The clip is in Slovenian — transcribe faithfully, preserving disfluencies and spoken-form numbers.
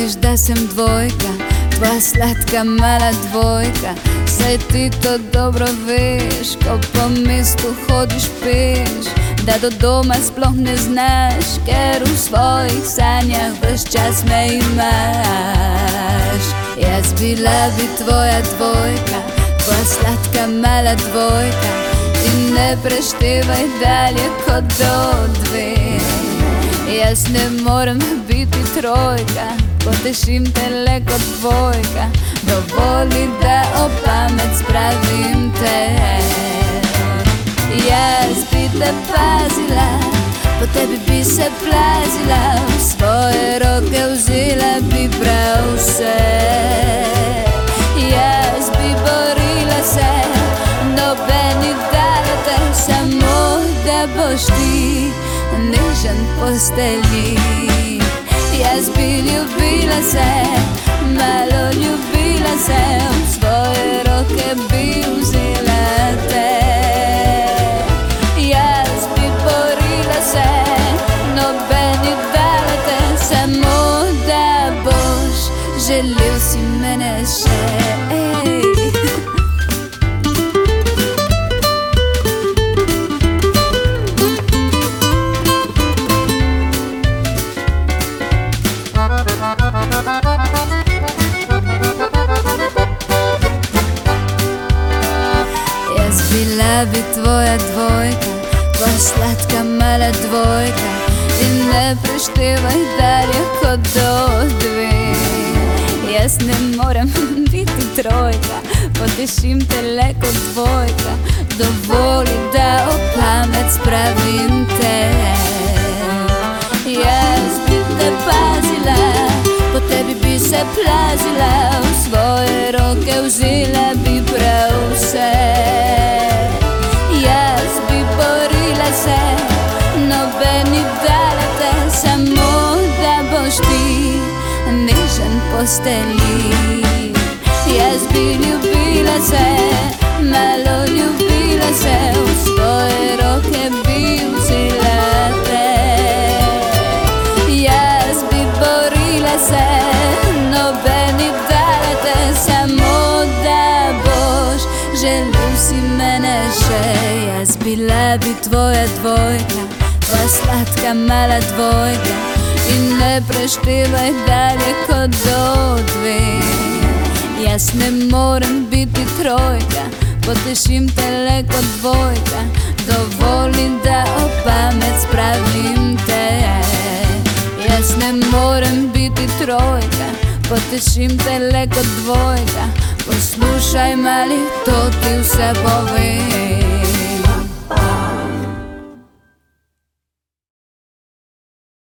misliš da sam dvojka, tvoja slatka mala dvojka. Saj ti to dobro veš, ko po mestu hodiš peš, da do doma sploh ne znaš, ker v svojih sanjah ves čas me imaš. Jaz bila bi tvoja dvojka, tvoja slatka mala dvojka, in ne preštevaj dalje kot do dve. Jaz ne morem biti trojka, potešim te le kot dvojka, dovoli da o pamet spravim te. Jaz bi te pazila, po tebi bi se plazila, v svoje roke vzela bi prav vse. Jaz bi borila se, nobeni dala te, samo da boš ti nežen postelji. Jaz bi ljubila se, malo ljubila se, v svoje roke bi vzela te. Jaz bi borila se, nobeni dala te, samo da boš želel si mene še. Jaz bila bi tvoja dvojka, tvoja slatka mala dvojka, in ne preštevaj dalje kot do dve. Jaz ne morem biti trojka, potešim te le kot dvojka, dovoli da o pamet spravim te. Jaz bi te pazila, po tebi bi se plazila, v svoje roke vzela bi prav vse. Jaz bi borila se, nobeni dala te, samo da boš ti nežen postelji. Jaz bi ljubila se, malo ljubila se, v svoje roke bi vzela te. Jaz bi borila se, nobeni dala te, samo da boš želel si mene še. Jaz bila bi tvoja dvojka, tvoja slatka mala dvojka, in ne preštevaj dalje kot do dve. Jaz ne morem biti trojka, potešim te le kot dvojka, dovoli da o pamet spravim te. Jaz ne morem biti trojka, potešim te le kot dvojka, poslušaj mali, to ti vse povem.